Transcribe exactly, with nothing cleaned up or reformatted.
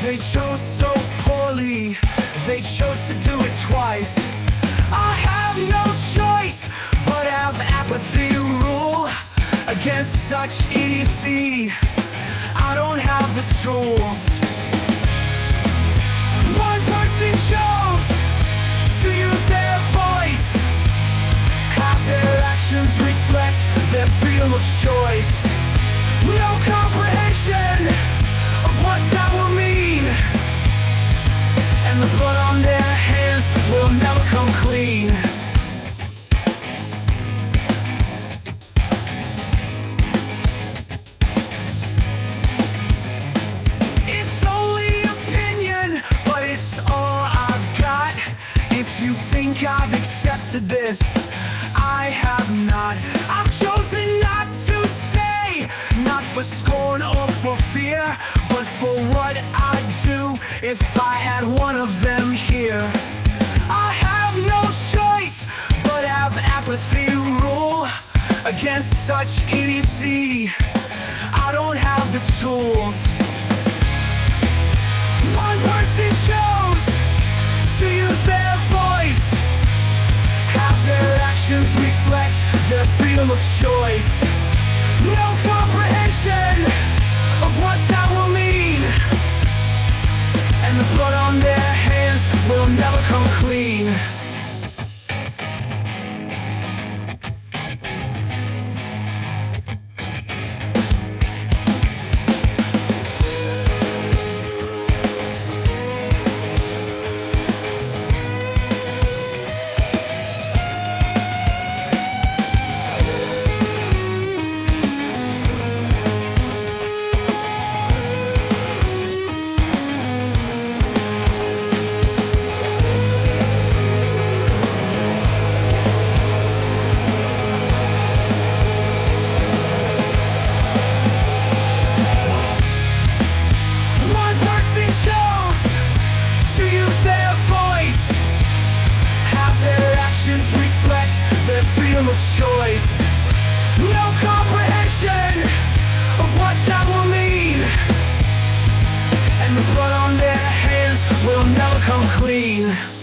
They chose so poorly, they chose to do it twice. I have no choice but have apathy rule against such idiocy. I don't have the tools. One person chose to use their voice. Half their actions reflect their freedom of choice. No comprehension of what that will mean, and the blood on their hands will never come clean. It's only opinion, but it's all I've got. If you think I've accepted this, I have not. I've chosen not to say, not for scorn or for fear, but for what I'd do if I had one of them here. I have no choice but have apathy rule against such idiocy. I don't have the tools. One person chose to use their voice. Half their actions reflect their freedom of choice. No comprehension of what that will mean, and the blood on their hands will never come clean. Reflect their freedom of choice. No comprehension of what that will mean, and the blood on their hands will never come clean.